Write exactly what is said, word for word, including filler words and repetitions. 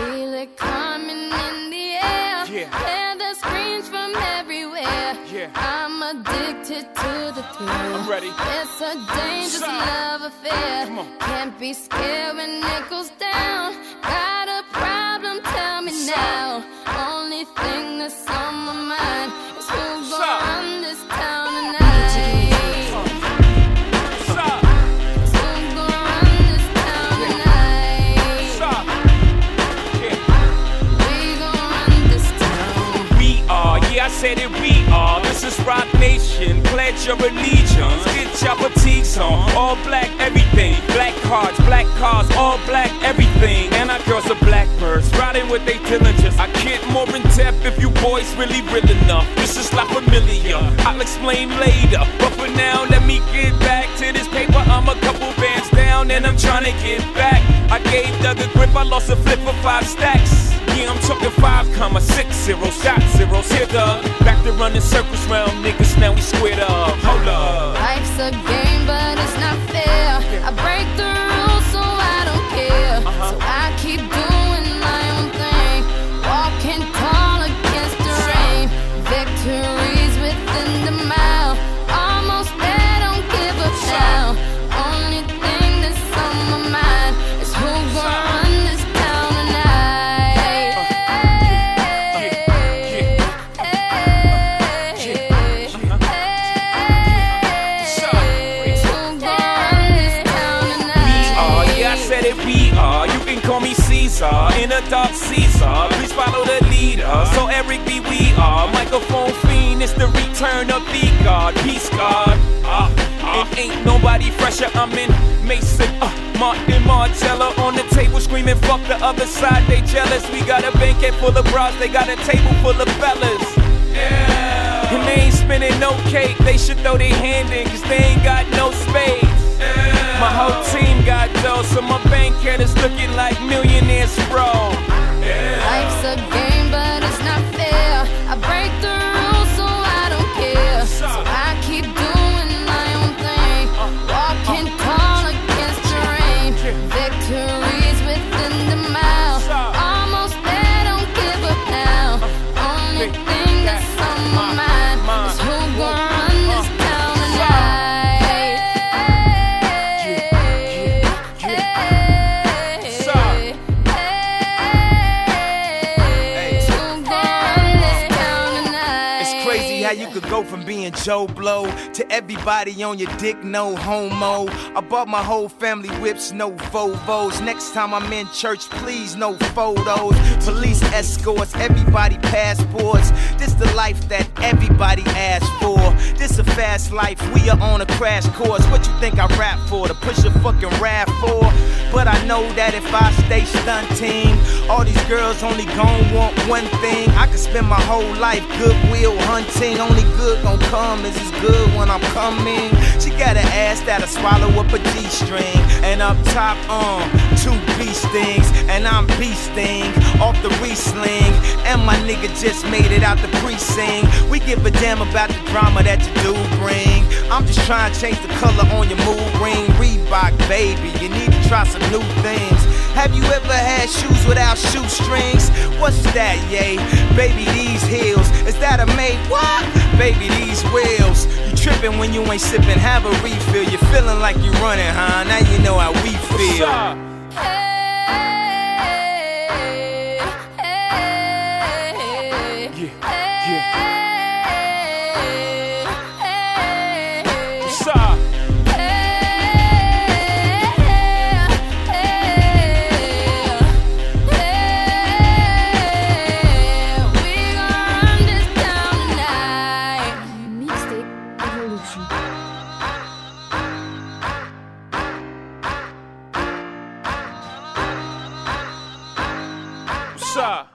Feel it coming in the air. Yeah. Hear the screams from everywhere. Yeah. I'm addicted to the thrill. I'm ready. It's a dangerous Stop. love affair. Come on. Can't be scared when it goes down. Got a problem? Tell me Stop. now. Only thing that's on my mind is who's gonna Stop. run this town tonight. Stop. Who's gonna run this town tonight? Stop. Yeah. We gon' run this town. We are, yeah, I said it, we are. This is Rock Nation. Pledge your allegiance. Get your fatigues on. All black, everything. Black cards, black cars, all black, everything. And our girls are blackbirds, riding with they diligence. I get more in depth if you boys really real enough. This is La Familia, I'll explain later. But for now, let me get back to this paper. I'm a couple bands down and I'm trying to get back. I gave Doug a grip, I lost a flip for five stacks. Yeah, I'm talking five comma six zero, shot zeros. Here, Doug, back to running circles round niggas, now we squared up. Hold up. Life's a game, but it's not fair. I break the rules, so I don't care. Uh-huh. So I keep doing my own thing, walking tall against the rain. Victories within the mile, almost there, don't give up now. Only thing that's on my mind is who's gonna run this town tonight. Said it, we are. You can call me Caesar, in a dark Caesar. Please follow the leader. So Eric B, we are. Microphone fiend, it's the return of the God. Peace God. Uh, uh, it ain't nobody fresher. I'm in Mason, uh, Martin Margiela on the table screaming, fuck the other side, they jealous. We got a banquet full of bras, they got a table full of fellas. Yeah. And they ain't spinning no cake, they should throw their hand in, cause they ain't got no space. My whole team got dough, so my bank account is looking like millionaires, bro. Yeah. Life's a game, but it's not fair. I break the rules, so I don't care. So I keep doing my own thing, walking tall against the rain. Victories within the mile, almost there, don't give up now. Only thing that's on my mind is who's gonna run this town tonight. How you could go from being Joe Blow to everybody on your dick, no homo. I bought my whole family whips, no Volvos. Next time I'm in church, please, no photos. Police escorts, everybody passports. This the life that everybody asks for. This a fast life, we are on a crash course. What you think I rap for? To push a fucking rap for? But I know that if I stay stunting, all these girls only gon' want one thing. I could spend my whole life goodwill hunting. Only good gon' come is as good when I'm coming. She got an ass that'll swallow up a G-string. And up top, um, two beast things. And I'm beasting off the re-sling. And my nigga just made it out the precinct. We give a damn about the drama that you do bring. I'm just trying to change the color on your mood ring. Reebok, baby, you need to try some new things. Have you ever had shoes without shoestrings? What's that, yay? Baby, these heels. Is that a made what? Baby, these wheels. You tripping when you ain't sipping, have a refill. You feeling like you running, huh? Now you know how we feel. Yeah, yeah. What's up? What's up?